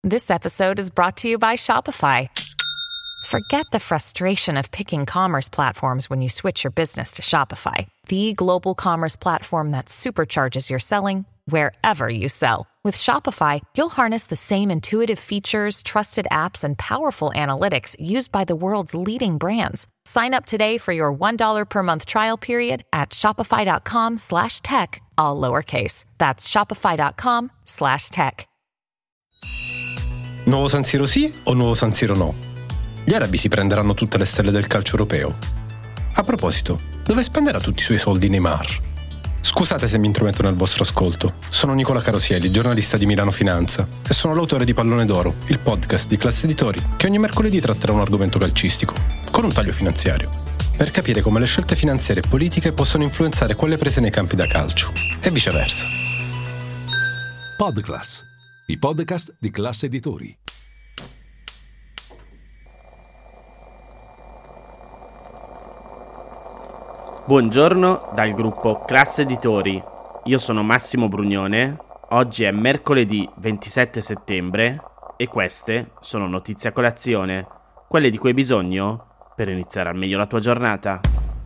This episode is brought to you by Shopify. Forget the frustration of picking commerce platforms when you switch your business to Shopify, the global commerce platform that supercharges your selling wherever you sell. With Shopify, you'll harness the same intuitive features, trusted apps, and powerful analytics used by the world's leading brands. Sign up today for your $1 per month trial period at shopify.com/tech, all lowercase. That's shopify.com/tech. Nuovo San Siro sì o nuovo San Siro no? Gli arabi si prenderanno tutte le stelle del calcio europeo. A proposito, dove spenderà tutti i suoi soldi Neymar? Scusate se mi intrometto nel vostro ascolto. Sono Nicola Carosieli, giornalista di Milano Finanza, e sono l'autore di Pallone d'Oro, il podcast di Classe Editori che ogni mercoledì tratterà un argomento calcistico, con un taglio finanziario, per capire come le scelte finanziarie e politiche possono influenzare quelle prese nei campi da calcio, e viceversa. Podclass, i podcast di Classe Editori. Buongiorno dal gruppo Classe Editori, io sono Massimo Brugnone, oggi è mercoledì 27 settembre e queste sono notizie a colazione, quelle di cui hai bisogno per iniziare al meglio la tua giornata.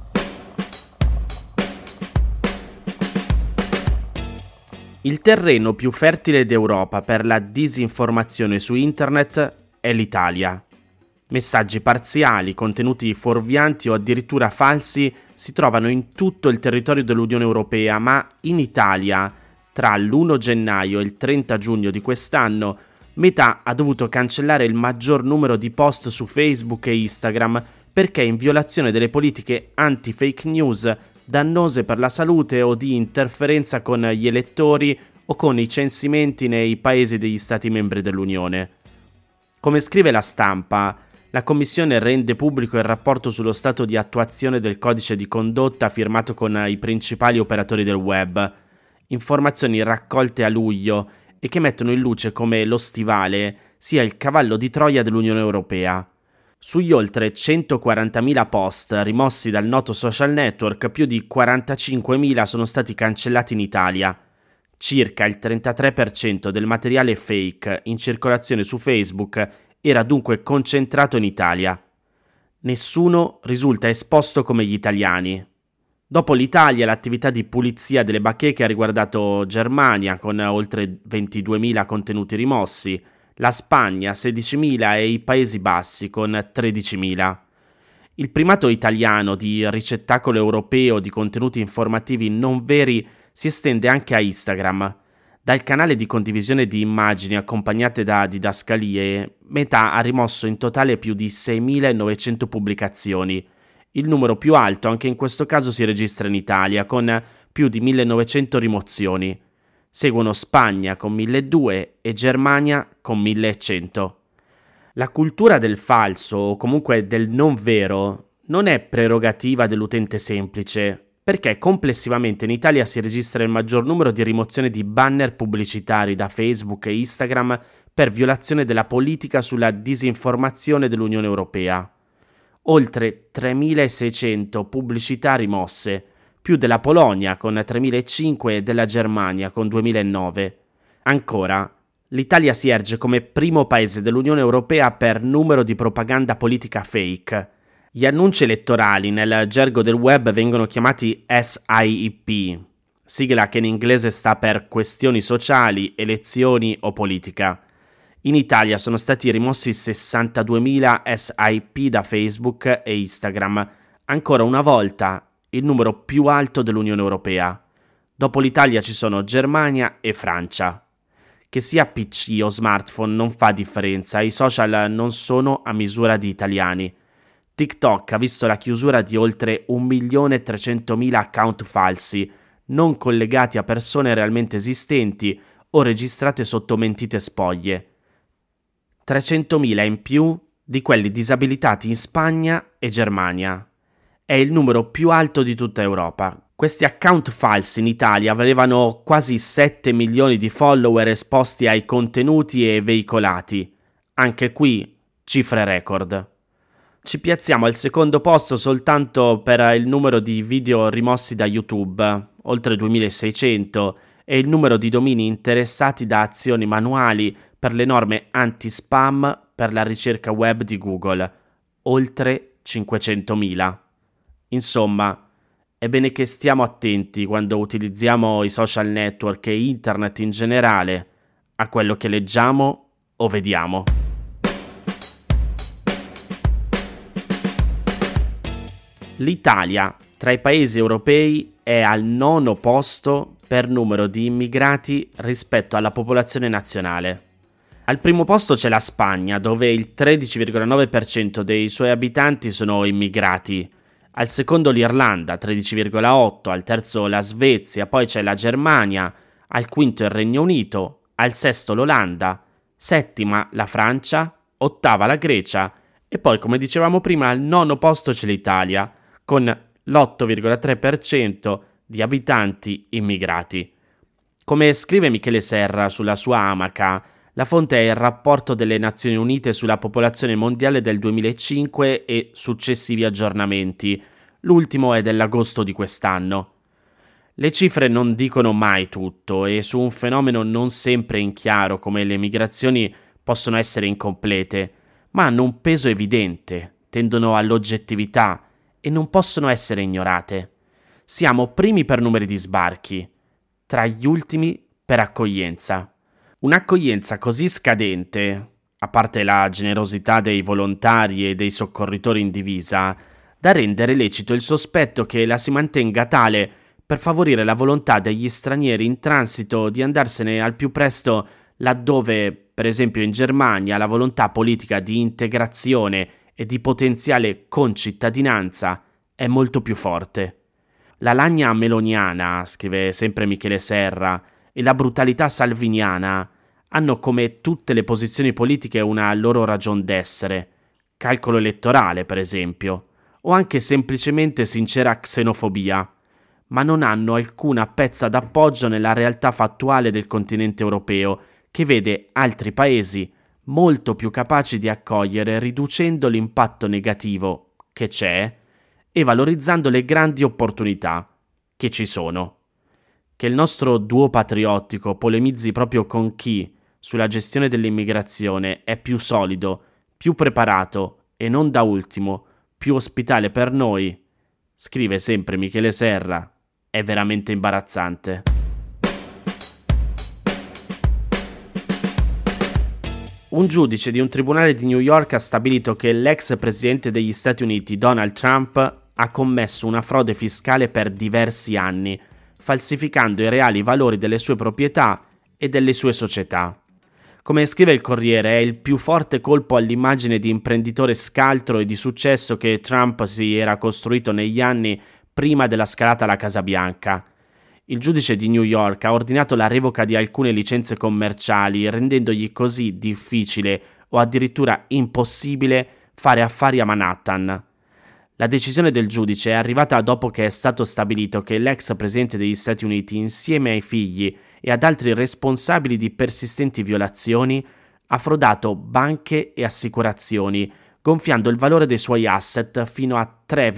Il terreno più fertile d'Europa per la disinformazione su internet è l'Italia. Messaggi parziali, contenuti fuorvianti o addirittura falsi si trovano in tutto il territorio dell'Unione Europea, ma in Italia, tra l'1 gennaio e il 30 giugno di quest'anno, Meta ha dovuto cancellare il maggior numero di post su Facebook e Instagram perché in violazione delle politiche anti-fake news, dannose per la salute o di interferenza con gli elettori o con i censimenti nei paesi degli Stati membri dell'Unione. Come scrive La Stampa, la Commissione rende pubblico il rapporto sullo stato di attuazione del codice di condotta firmato con i principali operatori del web, informazioni raccolte a luglio e che mettono in luce come lo stivale sia il cavallo di Troia dell'Unione Europea. Sugli oltre 140.000 post rimossi dal noto social network, più di 45.000 sono stati cancellati in Italia. Circa il 33% del materiale fake in circolazione su Facebook era dunque concentrato in Italia. Nessuno risulta esposto come gli italiani. Dopo l'Italia, l'attività di pulizia delle bacheche ha riguardato Germania, con oltre 22.000 contenuti rimossi, la Spagna 16.000 e i Paesi Bassi con 13.000. Il primato italiano di ricettacolo europeo di contenuti informativi non veri si estende anche a Instagram. Dal canale di condivisione di immagini accompagnate da didascalie, Meta ha rimosso in totale più di 6.900 pubblicazioni. Il numero più alto anche in questo caso si registra in Italia, con più di 1.900 rimozioni. Seguono Spagna con 1.200 e Germania con 1.100. La cultura del falso, o comunque del non vero, non è prerogativa dell'utente semplice, perché complessivamente in Italia si registra il maggior numero di rimozioni di banner pubblicitari da Facebook e Instagram per violazione della politica sulla disinformazione dell'Unione Europea. Oltre 3.600 pubblicità rimosse, più della Polonia con 3.500 e della Germania con 2.009. Ancora, l'Italia si erge come primo paese dell'Unione Europea per numero di propaganda politica fake. Gli annunci elettorali nel gergo del web vengono chiamati SIEP, sigla che in inglese sta per questioni sociali, elezioni o politica. In Italia sono stati rimossi 62.000 SIP da Facebook e Instagram, ancora una volta il numero più alto dell'Unione Europea. Dopo l'Italia ci sono Germania e Francia. Che sia PC o smartphone non fa differenza, i social non sono a misura di italiani. TikTok ha visto la chiusura di oltre 1.300.000 account falsi, non collegati a persone realmente esistenti o registrate sotto mentite spoglie. 300.000 in più di quelli disabilitati in Spagna e Germania. È il numero più alto di tutta Europa. Questi account falsi in Italia avevano quasi 7 milioni di follower esposti ai contenuti e veicolati. Anche qui, cifre record. Ci piazziamo al secondo posto soltanto per il numero di video rimossi da YouTube, oltre 2.600, e il numero di domini interessati da azioni manuali, per le norme anti-spam per la ricerca web di Google, oltre 500.000. Insomma, è bene che stiamo attenti quando utilizziamo i social network e internet in generale a quello che leggiamo o vediamo. L'Italia, tra i paesi europei, è al 9° posto per numero di immigrati rispetto alla popolazione nazionale. Al primo posto c'è la Spagna, dove il 13,9% dei suoi abitanti sono immigrati. Al secondo l'Irlanda, 13,8%, al terzo la Svezia, poi c'è la Germania, al quinto il Regno Unito, al sesto l'Olanda, settima la Francia, ottava la Grecia e poi, come dicevamo prima, al 9° posto c'è l'Italia, con l'8,3% di abitanti immigrati. Come scrive Michele Serra sulla sua Amaca, la fonte è il rapporto delle Nazioni Unite sulla popolazione mondiale del 2005 e successivi aggiornamenti. L'ultimo è dell'agosto di quest'anno. Le cifre non dicono mai tutto e su un fenomeno non sempre in chiaro come le migrazioni possono essere incomplete, ma hanno un peso evidente, tendono all'oggettività e non possono essere ignorate. Siamo primi per numeri di sbarchi, tra gli ultimi per accoglienza. Un'accoglienza così scadente, a parte la generosità dei volontari e dei soccorritori in divisa, da rendere lecito il sospetto che la si mantenga tale per favorire la volontà degli stranieri in transito di andarsene al più presto laddove, per esempio in Germania, la volontà politica di integrazione e di potenziale concittadinanza è molto più forte. La lagna meloniana, scrive sempre Michele Serra, e la brutalità salviniana hanno come tutte le posizioni politiche una loro ragion d'essere, calcolo elettorale per esempio, o anche semplicemente sincera xenofobia, ma non hanno alcuna pezza d'appoggio nella realtà fattuale del continente europeo, che vede altri paesi molto più capaci di accogliere riducendo l'impatto negativo che c'è e valorizzando le grandi opportunità che ci sono. Che il nostro duo patriottico polemizzi proprio con chi, sulla gestione dell'immigrazione, è più solido, più preparato e non da ultimo, più ospitale per noi, scrive sempre Michele Serra, è veramente imbarazzante. Un giudice di un tribunale di New York ha stabilito che l'ex presidente degli Stati Uniti, Donald Trump, ha commesso una frode fiscale per diversi anni, falsificando i reali valori delle sue proprietà e delle sue società. Come scrive il Corriere, è il più forte colpo all'immagine di imprenditore scaltro e di successo che Trump si era costruito negli anni prima della scalata alla Casa Bianca. Il giudice di New York ha ordinato la revoca di alcune licenze commerciali, rendendogli così difficile o addirittura impossibile fare affari a Manhattan. La decisione del giudice è arrivata dopo che è stato stabilito che l'ex presidente degli Stati Uniti, insieme ai figli e ad altri responsabili di persistenti violazioni, ha frodato banche e assicurazioni, gonfiando il valore dei suoi asset fino a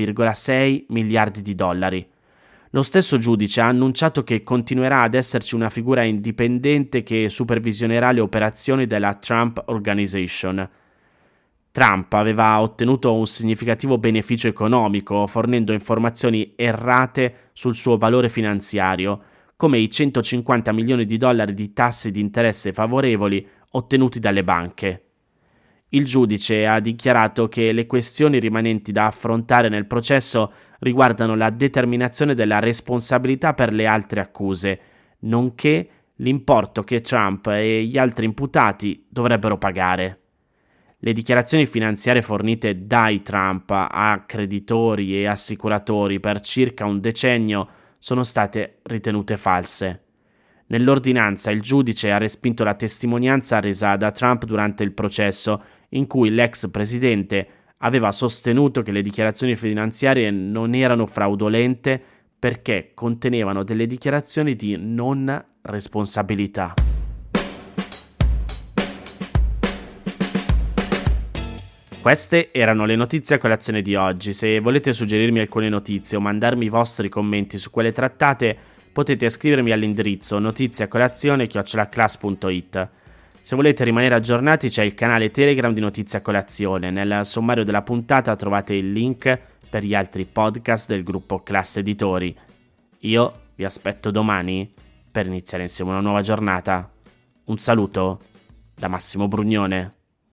3,6 miliardi di dollari. Lo stesso giudice ha annunciato che continuerà ad esserci una figura indipendente che supervisionerà le operazioni della Trump Organization. Trump aveva ottenuto un significativo beneficio economico fornendo informazioni errate sul suo valore finanziario, come i 150 milioni di dollari di tassi di interesse favorevoli ottenuti dalle banche. Il giudice ha dichiarato che le questioni rimanenti da affrontare nel processo riguardano la determinazione della responsabilità per le altre accuse, nonché l'importo che Trump e gli altri imputati dovrebbero pagare. Le dichiarazioni finanziarie fornite dai Trump a creditori e assicuratori per circa un decennio sono state ritenute false. Nell'ordinanza il giudice ha respinto la testimonianza resa da Trump durante il processo, in cui l'ex presidente aveva sostenuto che le dichiarazioni finanziarie non erano fraudolente perché contenevano delle dichiarazioni di non responsabilità. Queste erano le notizie a colazione di oggi. Se volete suggerirmi alcune notizie o mandarmi i vostri commenti su quelle trattate, potete scrivermi all'indirizzo notiziacolazione@class.it. Se volete rimanere aggiornati c'è il canale Telegram di Notizie a Colazione. Nel sommario della puntata trovate il link per gli altri podcast del gruppo Classe Editori. Io vi aspetto domani per iniziare insieme una nuova giornata. Un saluto da Massimo Brugnone.